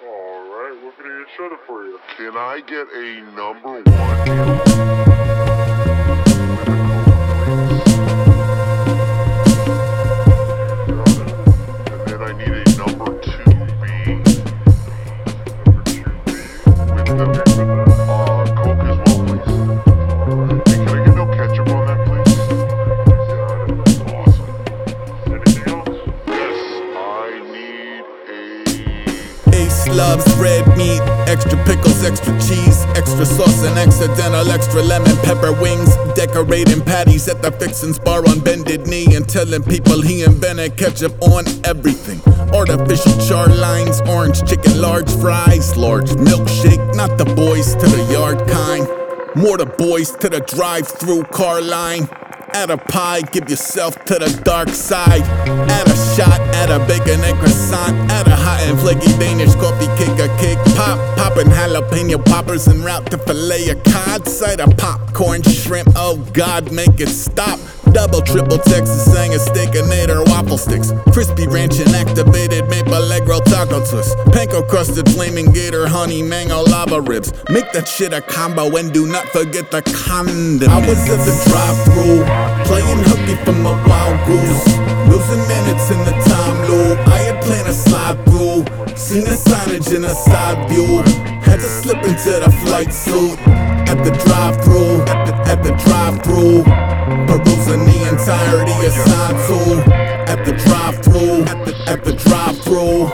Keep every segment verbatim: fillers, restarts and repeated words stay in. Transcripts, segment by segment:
Alright, what can I get shut up for you? Can I get a number one meal? And then I need a number two B. Number two B. With the uh, Coke as well, please. Alright. Hey, can I get no ketchup on that, please? Got it. Awesome. Anything else? Yes, I need a... Ace loves red meat, extra pickles, extra cheese, extra sauce and accidental extra lemon pepper wings. Decorating patties at the Fixin's bar on bended knee and telling people he invented ketchup on everything. Artificial char lines, orange chicken, large fries, large milkshake, not the boys to the yard kind. More the boys to the drive-through car line. Add a pie, give yourself to the dark side. Add a shot, add a bacon and croissant. Add a hot and flaky Danish coffee cake, a cake pop. Poppin' jalapeno poppers en route to fillet a cod. Side of popcorn, shrimp, oh God, make it stop. Double, triple Texas sang a steakinator waffle sticks. Crispy ranch and activated maple egg roll taco twist. Panko crusted flaming gator honey mango lava ribs. Make that shit a combo and do not forget the condiments. I was at the drive-thru, playing hooky from a wild goose. Losing minutes in the time loop. I had planned a slide through. Seen a signage in a side view. Had to slip into the flight suit. At the drive-thru, at the, at the drive-thru. Perusing the entirety of sign two. At the drive-thru, at the, at the drive-thru.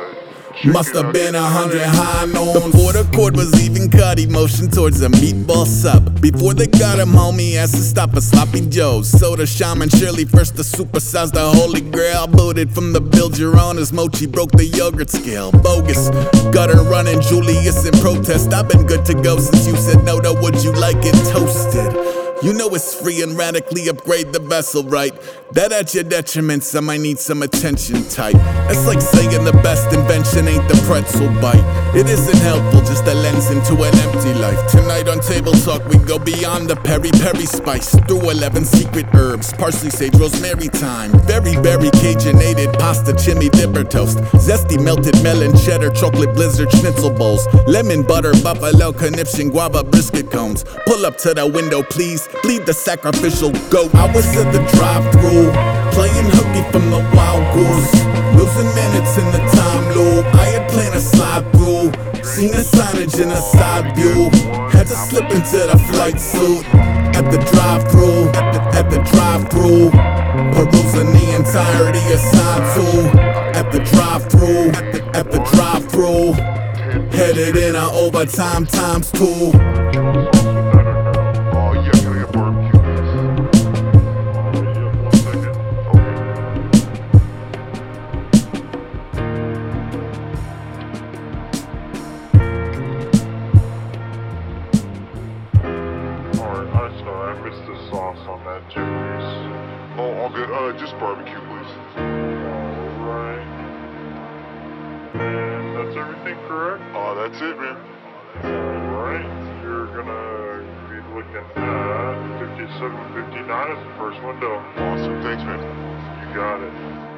Must have been a hundred high noons. Before the cord was even cut, he motioned towards a meatball sub. Before they got him home, he asked to stop at Sloppy Joe's. Soda shaman Shirley first to supersize the holy grail. Booted from the build your own as Mochi broke the yogurt scale. Bogus, gutter running Julius in protest. I've been good to go since you said no to would you like it toasted. You know it's free and radically upgrade the vessel, right? That at your detriment, some might need some attention type. It's like saying the best invention ain't the pretzel bite. It isn't helpful, just a lens into an empty life. Tonight on Table Talk, we go beyond the peri-peri spice. Through eleven secret herbs, parsley, sage, rosemary thyme. Very, very Cajun-ated pasta, chimney dipper toast. Zesty melted melon, cheddar, chocolate blizzard, schnitzel bowls. Lemon butter, buffalo conniption, guava brisket cones. Pull up to the window, please. Bleed the sacrificial goat. I was at the drive-thru, playing hooky from the wild goose. Losing minutes in the time loop. I had planned a slide through. Seen a signage in a side view. Had to slip into the flight suit. At the drive-thru, at the, at the drive-thru. Perusing the entirety of sign two. At the drive-thru, at the, at the drive-thru. Headed in a overtime times two. The sauce on that too, please. Oh, all good. Uh, just barbecue, please. Alright. And that's everything, correct? Oh, that's it, man. Alright. You're gonna be looking at fifty-seven fifty-nine as the first window. Awesome. Thanks, man. You got it.